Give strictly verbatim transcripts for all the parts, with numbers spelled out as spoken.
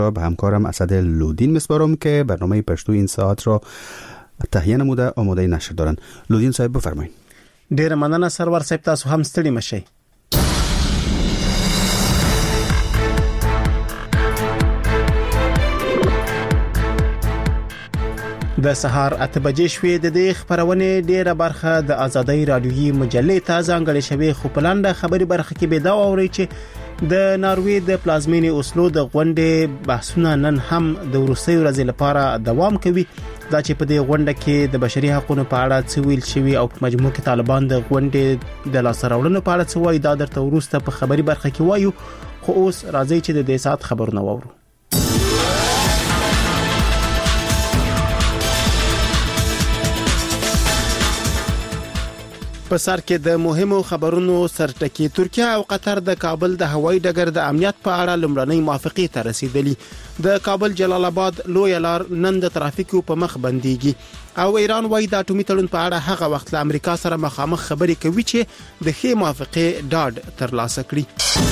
به همکارم اسد لودین میسپارم که برنامه پشتو این ساعت را تهیه نموده آماده نشر دارن. لودین صاحب بفرمایید. ډیر مننه سرور صاحب، تاسو هم ستړي مشئ. د سهار اته بجې شوې. د دې خبرونه ډیره برخه د آزادۍ رادیویي مجلې ته ځانګړې شوې، خو په لاندې خبري برخه کې به دا اوري چې د ناروې د پلازمینې اوسلو د غونډې بحثونه نن هم د وروستي ورځې لپاره دوام کوي. دا چې په دې غونډه کې د بشري حقوقو په اړه څه ویل شوی او په مجموع کې طالبان د غونډې د لاسراوړلو په اړه څه وایي، دا درته وروسته په خبري برخه کې وایو. خو اوس راځي چې د دې سات خبرونه وورو. په سر کې د مهمو خبرونو سرټکی. ترکیه او قطر د کابل د هوایي ډګر د امنیت په اړه لومړنۍ موافقه ته رسیدلې. د کابل جلال آباد لوی لار نن د ترافیکو په مخ بنديږي او ایران وايي د اټومي تړون په اړه هغه وخت له امریکا سره مخامخ خبرې کوي چې د ښې موافقه ډاډ ترلاسه کړي.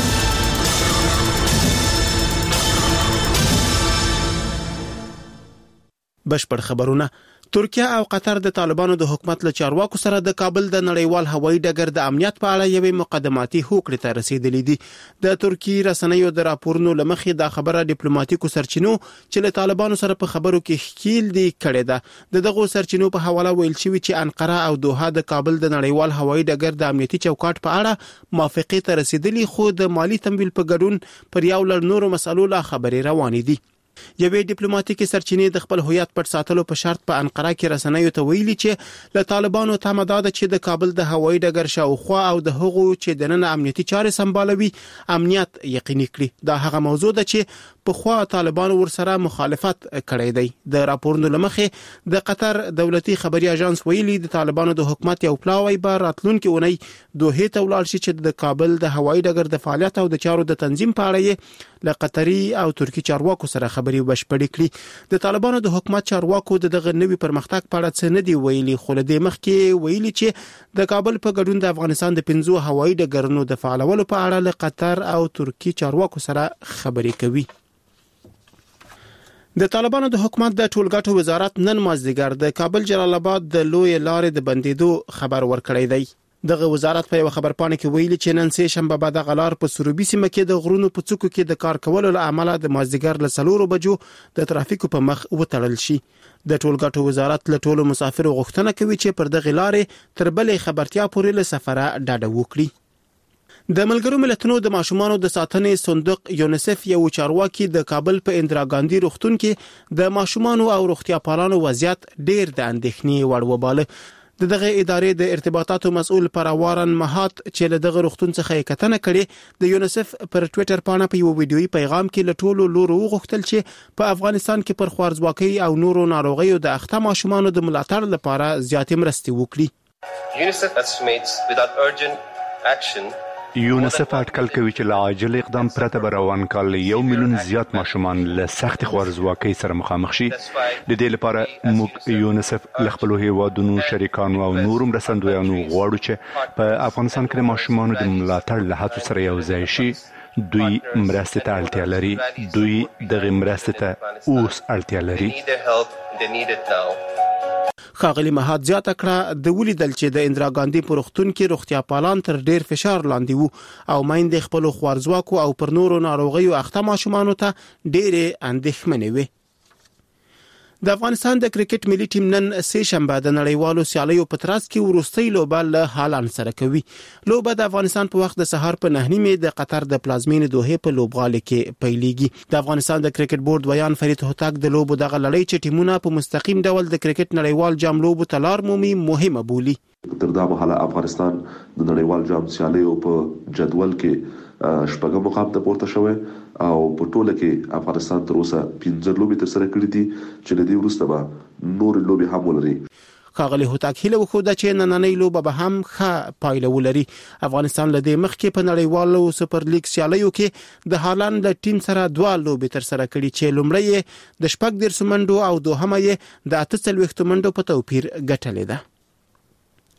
بشپړ خبرونه. ترکیه او قطر د طالبانو د حکومت له چارواکو سره د کابل د نړیوال هوایي ډګر د امنیت په اړه یوې مقدماتي هوکړې ته رسیدلې دي. د ترکی رسنیو د راپورونو لمخې دا خبره ډیپلوماټیکو سرچینو چې له طالبانو سره په خبرو کې ښکیل دي کړې ده. د دغه سرچینو په حواله ویل شوی چې انقره او دوحه د کابل د نړیوال هوایي ډګر د امنیتي چوکاټ په اړه موافقه ته رسیدلې، خو د مالی تمویل په ګډون پر یو لړ نورو مسلو لا خبرې روانې دي. یوې ډیپلوماټیکي سرچینې د خپل هویت پټ ساتلو په شرط په انقره کې رسنیو ته ویلي چې له طالبانو تماده ده چې د کابل د هوایي ډګر شاوخوا او د هغو چې د نن امنیتي چارې سمبالوي امنیت یقیني کړي. دا هغه موضوع ده چې په خوا طالبانو ورسره مخالفت کړی دی. د راپورونو لمخې د قطر دولتي خبري اژانس ویلي د طالبانو د حکومت یو پلاوی به راتلونکي اونۍ دوحه ته ولاړ شي چې د کابل د هوایي ډګر د فعالیت او د چارو د تنظیم په اړه له قطري او ترکی چارواکو سره خبري وبشپړې کړي. د طالبانو د حکومت چارواکو د دغه نوي پرمختګ په اړه څه نه دی ویلي، خو له دې مخکې ویلي چې د کابل په ګډون د افغانستان د پنځو هوایي ډګرونو د فعالولو په اړه له قطر او ترکی چارواکو سره خبرې کوي. د طالبانو د حکومت د ټولګټو وزارت نن مازدیګر د کابل جلال آباد د لوی لارې د بندیدو خبر ورکړی دی. دغه وزارت په یو خبرپاڼه کې ویلي چې نن سه شنبه بعد غلار په سروبي سیمه کې د غرونو په څوکو کې د کار کولو له امله د مازدیګر له څلورو بجو د ترافیکو په مخ وتړل شي. د ټولګټو وزارت له ټولو مسافرو غوښتنه کوي چې پر دغه لارې تر بلې خبرتیا پورې له سفره ډاډه وکړي. د ملګرو ملتونو د ماشومانو د ساتنې صندوق یونیسف یو چارواکي د کابل په اندرا ګاندی روغتون کې د ماشومانو او روغتیا پالانو وضعیت ډیر د اندېښنې وړ وباله. د دغه ادارې د ارتباطاتو مسؤل پروارن مهات چې له دغه روغتون څخه کتنه کړي د یونیسف پر ټوئیټر باندې په یو ویډیوي پیغام کې له ټولو لورو وغوښتل چې په افغانستان کې پر خوارځواکۍ او نورو ناروغیو د اخته ماشومانو د ملاتړ لپاره زیاتې مرستې وکړي. یونیسف estimates without urgent action یونیسف اټکل کوي چې لا عاجل اقدام پرته به روان کال یو میلیون زیات ماشومان له سخت خوارځواکۍ سره مخامخ شي. د دې لپاره موږ یونیسف له خپلو هیوادونو شریکانو او نورو مرستندویانو غواړو چې په افغانستان کې د ماشومانو د ملاتړ له هڅو سره یو ځای شي. دوی مرستې ته اړتیا لري، دوی دغه مرستې ته اوس اړتیا لري. ښاغلي مهات زیاته کړه د ولیدل چې د اندرا ګاندی په روغتون کې روغتیا پالان تر ډیر فشار لاندې وو او مایندې خپل خوارځواکو او پر نورو ناروغیو اخته ماشومانو ته ډېرې اندېښمنې وي. د افغانستان د کرکټ ملي ټیم نن سه شنبه د نړیوالو سیالیو په ترڅ کې وروستۍ لوبه له هالند سره کوي. لوبه د افغانستان په وخت د سهار په نه نیمه د قطر د پلازمینې دوحه په لوبغالي کې پیلېږي. د افغانستان د کرکټ بورډ ویان فرید هوتک د لوبو دغه لړۍ چې ټیمونه په مستقیم ډول د کرکټ نړیوال جام لوبو ته لار مومي مهمه بولي. تر دا مهاله افغانستان د نړیوال جام سیالیو په جدول کې شپږم مقام ته پورته شوی او په ټوله کې افغانستان تر اوسه پنځه لوبې ترسره کړې دي چې له دې وروسته به نور لوبې هم ولري. ښاغلي هوتک هیله وکړه چې نننۍ لوبه به هم ښه پایله ولري. افغانستان له دې مخکې په نړیوالو سپر لیګ سیالیو کې د هالند د ټیم سره دوه لوبې ترسره کړې چې لومړی د شپږ دېرش منډو او دوهمه یې د اته څلوېښت منډو په توپیر ګټلې ده.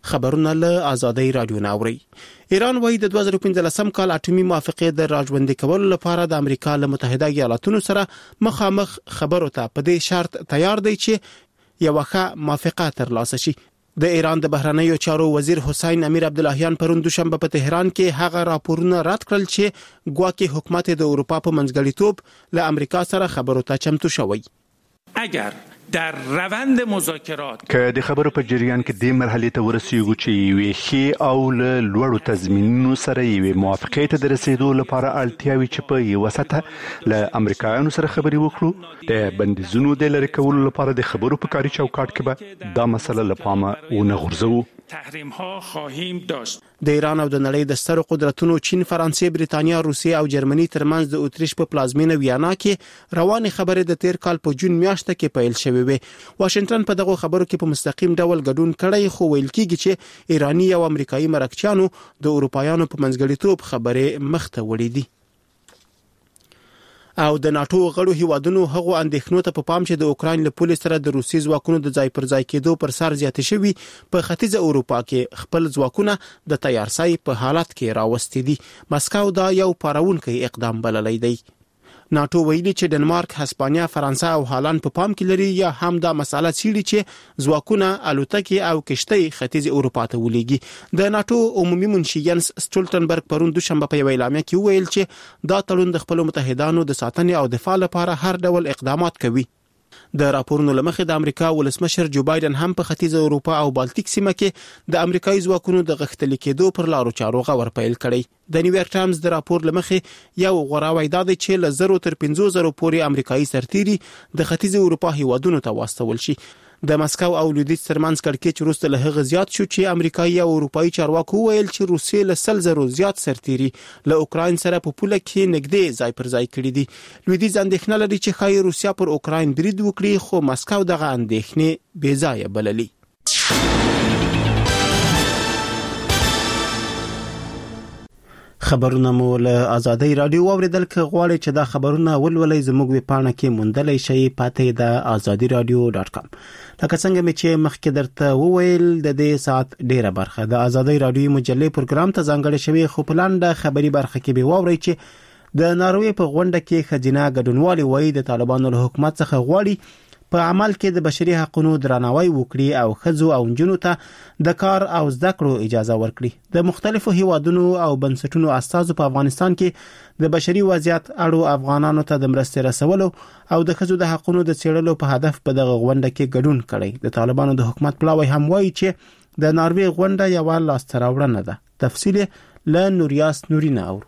خبرونه له آزادۍ رادیو ناوري. ایران وايي د دوه زره پنځلسم کال اټومي موافقې د راژوندي کولو لپاره د امریکا له متحده ایالاتونو سره مخامخ خبرو ته په دې شرط تیار دی چې یو ښه موافقه ترلاسه شي. د ایران د بهرنیو چارو وزیر حسین امیر عبداللهیان پرون دوشنبه په تهران کې هغه راپورونه رد کړل چې ګواکې حکومت د اروپا په منځګړیتوب له امریکا سره خبرو ته چمتو شوی. اگر در روند مذاکرات که د خبرو په جریان کې د مرحلې ته ورسیږو چې یوې ښې او له لوړو تضمینونو سره یوې موافقې ته د رسیدو لپاره اړتیاوي چې په یوه سطحه له امریکایانو سره خبرې وکړو، د بندیزونو د لرې کولو لپاره د خبرو په کاري چوکاټ کې به دا مسله له پامه ونه غورځوو. تحریم ها خواهیم داشت. د ایران او د نړۍ د سترو قدرتونو چین، فرانسې، بریتانیا، روسیې او جرمني ترمنځ د اتریش په پلازمینه ویانا کې روانې خبرې د تیر کال په جون میاشت کې پیل شوې وې. واشنگټن په دغه خبرو کې په مستقیم ډول ګډون کړی، خو ویل کېږي چې ایرانی او امریکایي مرکچیانو د اروپایانو په منځګړیتوب خبرې مخته وړې دي. او د ناتو غړو هیوادونو هغو اندېښنو ته په پام چې د اوکراین له پولې سره د روسي ځواکونو د ځای پر ځای کېدو پر سر زیاتې شوي په ختیځه اروپا کې خپل ځواکونه د تیارسای په حالت کې راوستي دي. مسکو دا یو پارونکی اقدام بللی دی. ناتو ویلي چې ډنمارک، هسپانیا، فرانسه او هالند په پام کې لري یا هم دا مساله څیړي چې ځواکونه الوتکې او کشتۍ ختیځ اروپا ته ولېږي. د ناتو عمومي منشي ینس سټولټنبرګ پرون دوشنبه په یوه اعلامیه کې وویل چې دا تړون د خپل متحدانو د ساتنې او دفاع لپاره هر ډول اقدامات کوي. د راپورونو لمخې د امریکا ولسمشر جو بایدن هم په ختیځه اروپا او بالټیک سیمه کې د امریکایي ځواکونو د غښتلي کېدو پر لارو چارو غور پیل کړی. د نیویارک ټایمز د راپور لمخې یو غوراوی دا دی چې له زرو تر پنځو زرو پورې امریکایي سرتیري د ختیځه اروپا هیوادونو ته واستول شي. د مسکو او لویدیځ ترمنځ کړکېچ وروسته له هغه زیات شو چې امریکایي او اروپایي چارواکو ویل چې روسیې له سل زرو زیات سرتیري له اوکراین سره په پوله کې نږدې ځای پر ځای کړي دي. لویدیځ اندېښنه لري چې ښایي روسیا پر اوکراین برید وکړي، خو مسکو دغه اندېښنې بې ځایه بللي. خبرونه مو له آزادۍ رادیو اوریدل. که غواړئ چې دا خبرونه ولولئ زموږ ویب پاڼه کې موندلی شئ، پاتې د آزادي رادیو ډاټ کام. لکه څنګه مې چې مخکې درته وویل د دې ساعت ډیره برخه د آزادۍ رادیو مجلې پروګرام ته ځانګړې شوی، خو په لاندې خبري برخه کې به واورئ چې د ناروې په غونډه کې ښځینه ګډونوالي وایي د طالبانو له حکومت څخه غواړي په عمل کې د بشري حقوقو درناوی وکړي او ښځو او نجونو ته د کار او زده کړو اجازه ورکړي. د مختلفو هیوادونو او بنسټونو استازو په افغانستان کې د بشري وضعیت اړو افغانانو ته د مرستې رسولو او د ښځو د حقوقو د څېړلو په هدف په دغه غونډه کې ګډون کړي. د طالبانو د حکومت پلاوی هم وایي چې د ناروې غونډه یو لاسته راوړنه ده. تفصیل له نوریاس نورینه اورو.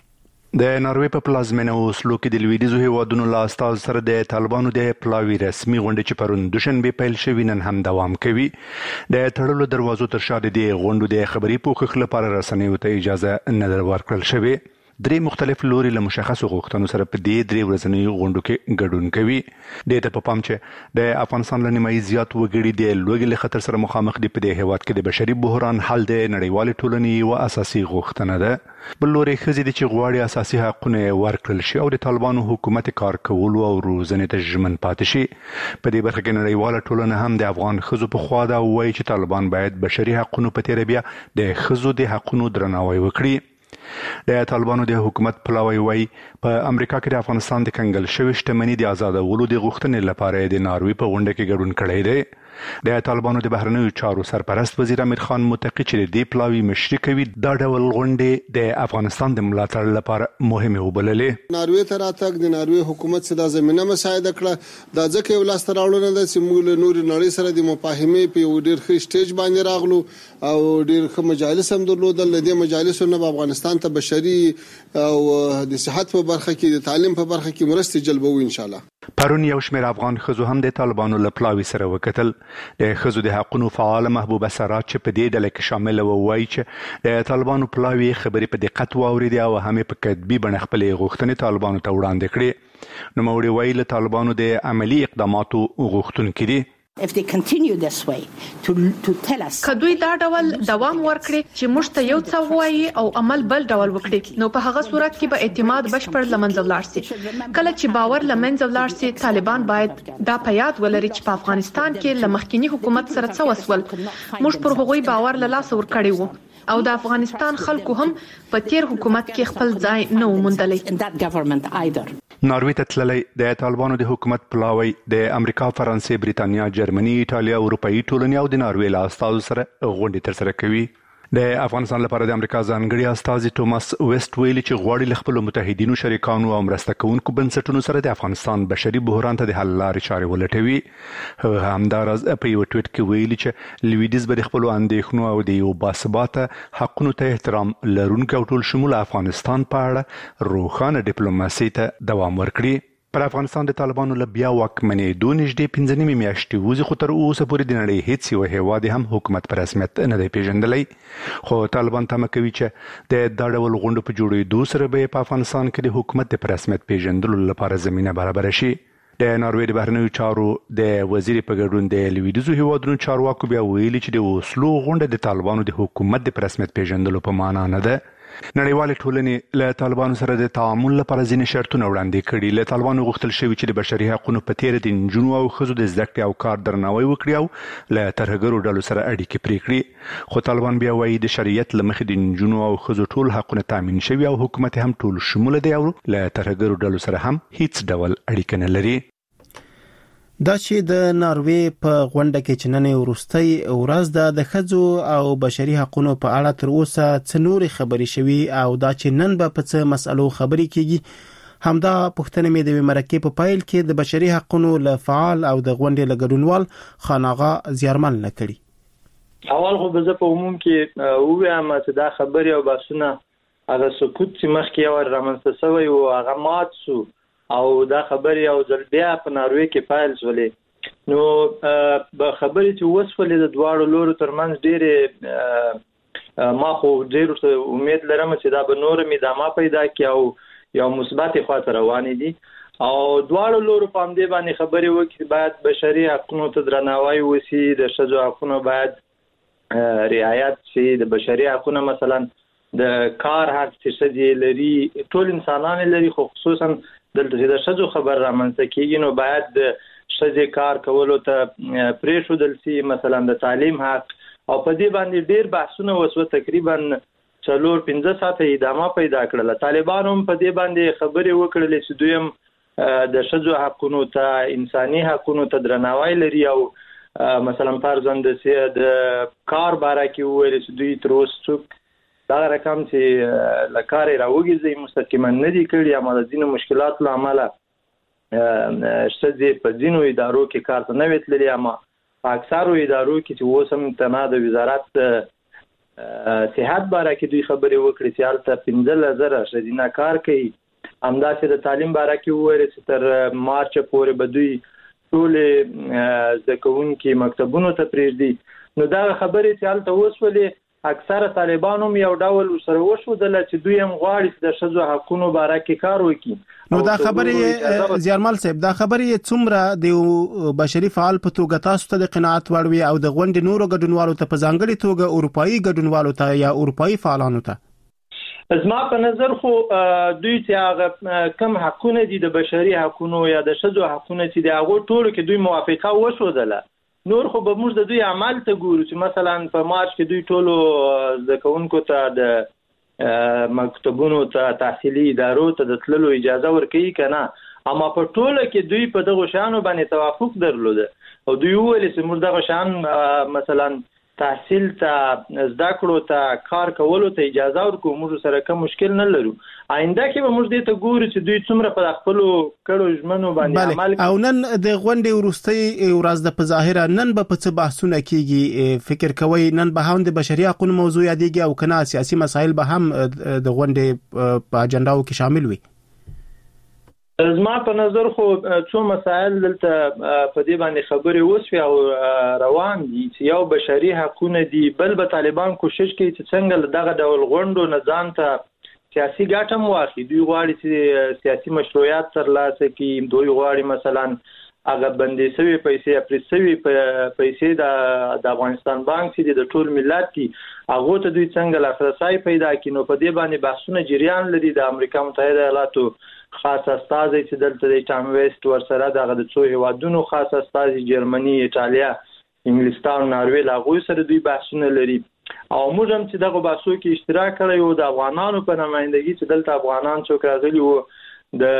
د ناروې په پلازمینه اوسلو کې د لویدیځو هیوادونو له استازو سره د طالبانو د پلاوي رسمي غونډه چې پرون دوشنبه پیل شوې نن هم دوام کوي. د تړلو دروازو تر شا د غونډو د خبري پوښښ لپاره رسنیو ته اجازه نه ورکړل شوې. درې مختلف لوري له مشخصو غوښتنو سره په دې درې ورځنیو غونډو کې ګډون کوي. د ته په پام چې د افغانستان له نیمایي زیات وګړي د لوږې له خطر سره مخامخ دي. په دې هیواد کې د بشري بحران حل د نړیوالې ټولنې یوه اساسي غوښتنه ده. بل لوري ښځې دي چې غواړي اساسي حقونه ورکړل شي او د طالبانو حکومت کار کولو او روزنې ته ژمن پاتې شي. په دې برخه کې نړیواله ټولنه هم د افغان ښځو په خوا ده او وایي چې طالبان باید بشري حقوقو په تیر بیا د ښځو د حقوقو درناوی وکړي. د طالبانو د حکومت پلاوی وایي په امریکا کې د افغانستان د کنګل شوی شتمنۍ د آزادولو د غوښتنې لپاره د ناروې په غونډه کې ګډون کړی دی. د طالبانو د بهرنیو چارو سرپرست وزیر امیر خان متقی چې د دې پلاوی مشري کوي دا ډول غونډې د افغانستان د ملاتړ لپاره مهمه وبللې. ناروې ته راتګ د ناروې حکومت څخه د زمينه مساعده کړه. دا ځکه یو لاس تراوړنه ده چې موږ له نور نړۍ سره د مفاهمې په یو ډېر ښه سټیج باندې راغلو او ډېر ښه مجالس هم درلودل. د دې مجالسو نه افغانستان ته بشري او د صحت په برخه کې د تعلیم په برخه کې مرستې جلبوي ان شاء الله. پرون یو شمېر افغان ښځو هم د طالبانو له پلاوي سره وکتل. د ښځو د حقوقو فعال محبوبه سرات چې په دې ډله کې شامل و وایي چې د طالبانو پلاوي خبرې په دقت واورېدې او هم په کتبي بڼه خپلې غوښتنې طالبانو ته وړاندې کړې. نوموړي وایي له طالبانو د عملی اقداماتو غوښتونکي دي. کدوې دا ډول دوام ورکړي چې موږ ته یو څه وایي او عمل بل ډول وکړي نو په هغه صورت کې به اعتماد بشپړ لمنځه ولاړ شي. کله چې باور لمنځه ولاړ شي طالبان باید دا په یاد ولري چې په افغانستان کې له مخکینی حکومت سره څه وسول موږ پر هغوی باور له لاسه ورکړی وو او د افغانستان خلکو هم په تیر حکومت کې خپل ځای نه وموندلی. ناروې ته تللی د طالبانو د حکومت پلاوی د امریکا، فرانسې، بریتانیا، جرمني، ایټالیا، اروپایي ټولنې او د ناروې له استازو سره غونډې ترسره کوي. د افغانستان لپاره د امریکا ځانګړي استازي ټوماس ویسټ ویلي چې غواړي له خپلو متحدینو، شریکانو او مرسته کوونکو بنسټونو سره د افغانستان بشري بحران ته د حل لارې چارې ولټوي. هغه همداراز په یو ټویټ کې ویلي چې لویدیځ به د خپلو اندېښنو او د یو باثباته حقونو ته احترام لرونکي او ټول شموله افغانستان په اړه روښانه ډیپلوماسي ته دوام ورکړي. پر افغانستان د طالبانو له بیا واکمنېدو نږدې پنځه نیمې میاشتې وځي، خو تر اوسه پورې د نړۍ هیڅ یو هیواد هم حکومت په رسمیت نه دی پیژندلی. خو طالبان تمه کوي چې د دا ډول غونډو په جوړېدو سره به په افغانستان کې د حکومت د په رسمیت پیژندلو لپاره زمینه برابره شي. د ناروې د بهرنیو چارو د وزیر په ګډون د لویدیځو هیوادونو چارواکو بیا ویلي چې د اوسلو غونډه د طالبانو د حکومت د په رسمیت پیژندلو په معنا نه ده. نړیوالې ټولنې له طالبانو سره د تعامل لپاره ځینې شرطونه وړاندې کړي. له طالبانو غوښتل شوي چې د بشري حقونو په تیره د نجونو او ښځو د زده کړې او کار درناوی وکړي او له ترهګرو ډلو سره اړیکې پرې کړي. خو طالبان بیا وایي د شریعت له مخې د نجونو او ښځو ټول حقونه تامین شوي او حکومت هم ټول شموله دی او له ترهګرو ډلو سره هم هیڅ ډول اړیکه نه لري. دا چې د ناروې په غونډه کې چې نن وروستۍ ورځ ده د ښځو او بشري حقوقو په اړه تر اوسه څه نورې خبرې شوي او دا چې نن به په څه مسألو خبرې کیږي همدا پوښتنه مې د مرکې په پایل کې د بشري حقوقو له فعال او د غونډې له ګډونوال خان آغا زیارمل نه کړي. اول خو به زه په عموم کې ووایم چې دا خبرې او بحثونه هغه سکوت چې مخکې یو رامنځته شوی او هغه مات شو او دا خبرې او ځل بیا په ناروې کې پایل شولې نو به خبرې چې وسولې د دواړو لورو ترمنځ ډېرې ما خو ډېر امید لرم چې دا به نور ادامه پیدا کړي او یو مثبت خواته روانې دي او دواړو لورو په همدې باندې خبرې وکړي باید بشري حقوقو ته درناوی وشي، د ښځو حقونه باید رعایت شي، د بشري حقوقو مثلا د کار حق چې ښځې لري ټول انسانان لري، خو خصوصا دلته چې د ښځو خبر رامنځته کېږي نو باید د ښځې کار کولو ته پرېښودل شي، مثلا د تعلیم حق او په دې باندې ډېر بحثونه وشوه. تقریبا څلور پنځه ساعته ادامه پیدا کړله. طالبانو هم په دې باندې خبرې وکړلې چې دوی هم د ښځو حقونو ته، انساني حقونو ته درناوی لري او مثلا فرضاً د کار باره کې وویل چې دوی تر اوسه څوک دا رقم چې لکارې راوګیږي مستقیما نه دي کړي یا د ځینو مشکلاتو له امله ښځې په ځینو ادارو کې کار ته نه وې تللې، اما په اکثرو ادارو کې چې اوس هم تنها د وزارت صحت باره کې دوی خبرې وکړي چې هلته پنځلس زره ښځینه کار کوي. همداسې د تعلیم باره کې وویل چې تر مارچه پورې به دوی ټولې زده کوونکي مکتبونو ته پرېږدي. نو دا خبرې چې هلته وسولې اکثره طالبان هم یو ډول سره وښودل چې دوی هم غواړي چې د ښځو حقوقو باره کې کار وکړي. نو دا خبرې زیارمل صاحب دا خبرې څومره د بشري فعال په توګه تاسو ته د قناعت وړ وي او د غونډې نورو ګډونوالو ته په ځانګړي توګه اروپایي ګډونوالو ته یا اروپایي فعالانو ته؟ زما په نظر خو دوی چې هغه کم حقونه دي د بشري حقوقو یا د ښځو حقونه چې د هغو ټولو کې دوی موافقه وښودله. نور خو به موږ د دوی عمل ته ګورو چې مثلا په مارچ کې دوی ټولو زده کوونکو ته د مکتبونو ته تحصیلي ادارو ته د تللو اجازه ورکوي که نه، اما په ټوله کې دوی په دغو شیانو باندې توافق درلوده او دوی وویل چې موږ دغه شیان مثلا تحصیل ته، زده کړو ته، کار کولو ته اجازه ورکوو، موږ سره کوم مشکل نه لرو. آینده کې به موږ دې ته ګورو چې دوی څومره په خپلو کړو ژمنو باندې عمل کوي. او نن د غونډې وروستۍ ورځ ده په ظاهره نن به په څه بحثونه کېږي فکر کوئ؟ نن به هم د بشري حقوقو موضوع یادېږي او که نه سیاسي مسایل به هم د غونډې په اجنډاو کې شامل وي؟ زما په نظر خو څو مسایل دلته په دې باندې خبرې وشوې او روان دي چې یو بشري حقونه دي، بل به طالبان کوشش کوي چې څنګه دغه ډول غونډو نه ځان ته سیاسي ګټه هم واخلي. دوی غواړي چې سیاسي مشروعیت ترلاسه کړي، دوی غواړي مثلا هغه بندي سوي پیسې اپریسوي پیسې د د افغانستان بانک چې د ټول ملت دي هغه ته دوی څنګه لاسرسي پیدا کینو په دې باندې بحثونه جریان لري. د امریکا متحده ایالاتو خاص استازي چې دلته د ټام ویسټ ورسره دغه د څو هیوادونو خاص استازي جرمني، ایتالیا، انګلستان، ناروې لاغوي سره دوی بحثونه لري او موږ هم چې دغه بحثو کې اشتراک کړی او د افغانانو په نمائندګي چې دلته افغانان څوک راغلي وو د